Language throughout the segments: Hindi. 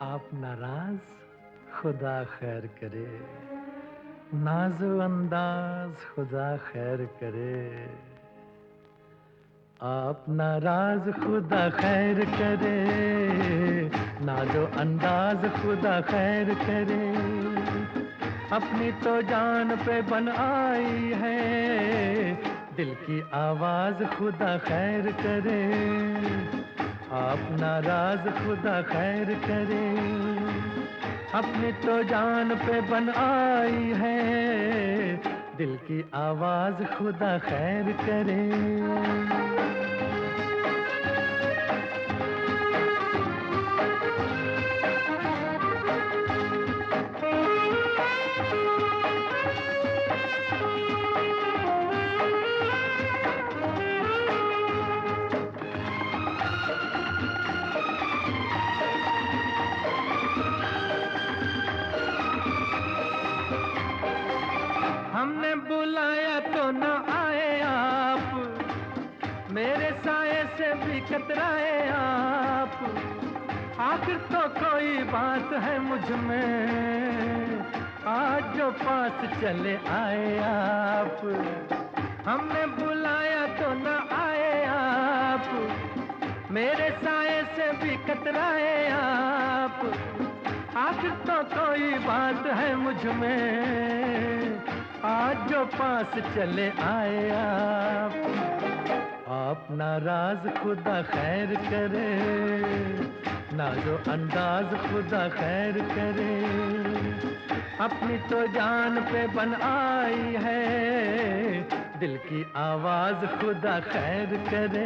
आप नाराज खुदा खैर करे, नाज़ो अंदाज खुदा खैर करे। आप नाराज खुदा खैर करे, नाज़ो अंदाज खुदा खैर करे। अपनी तो जान पे बन आई है, दिल की आवाज खुदा खैर करे। आप नाराज खुदा खैर करे, अपनी तो जान पे बन आई है, दिल की आवाज खुदा खैर करे। हमने बुलाया तो न आए आप, मेरे साए से भी कतराए आप। आखिर तो कोई बात है मुझ में, आज जो पास चले आए आप। हमने बुलाया तो न आए आप, मेरे साए से भी कतराए आप। आखिर तो कोई बात है मुझ में, आज जो पास चले आए आप नाराज खुदा खैर करे, नाज़ो अंदाज खुदा खैर करे। अपनी तो जान पे बन आई है, दिल की आवाज खुदा खैर करे।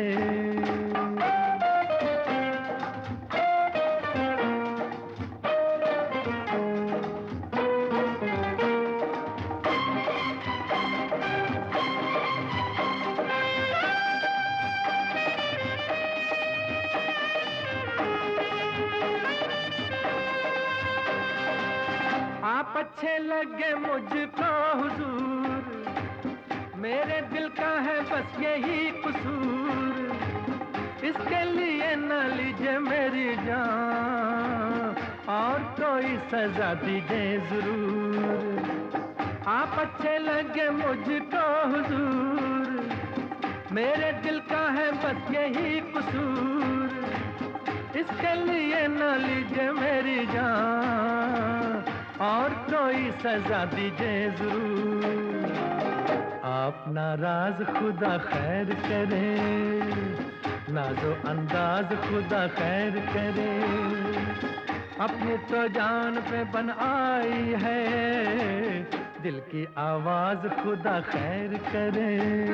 आप अच्छे लगे मुझको हुजूर, मेरे दिल का है बस यही कसूर। इसके लिए न लीजिए मेरी जान, और कोई सजा दीजिए जरूर। आप अच्छे लगे मुझको हुजूर, मेरे दिल का है बस यही कसूर। इसके लिए न लीजिए मेरी जान, और कोई सजा दीजिए जरूर। आप नाराज खुदा खैर करे, नाज़ो अंदाज खुदा खैर करे। अपनी तो जान पे बन आई है, दिल की आवाज खुदा खैर करे।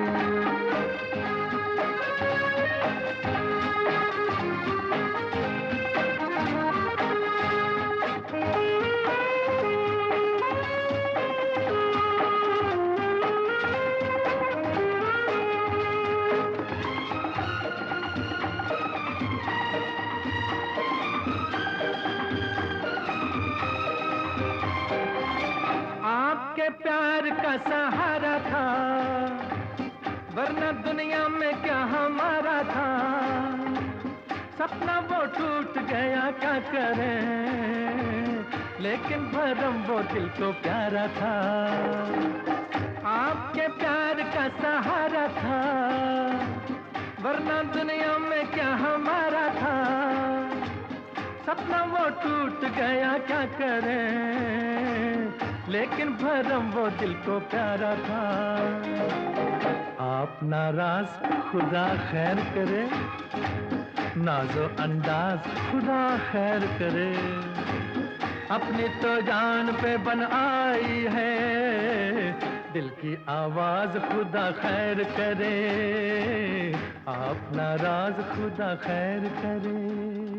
आपके प्यार का सहारा था, वरना दुनिया में क्या हमारा था। सपना वो टूट गया क्या करें, लेकिन भरम वो दिल को प्यारा था। आपके प्यार का सहारा था, वरना दुनिया में क्या हमारा था। सपना वो टूट गया क्या करें, लेकिन भरम वो दिल को प्यारा था। आप नाराज खुदा खैर करे, नाज़ो अंदाज खुदा खैर करे। अपनी तो जान पे बन आई है, दिल की आवाज खुदा खैर करे। आप नाराज खुदा खैर करे।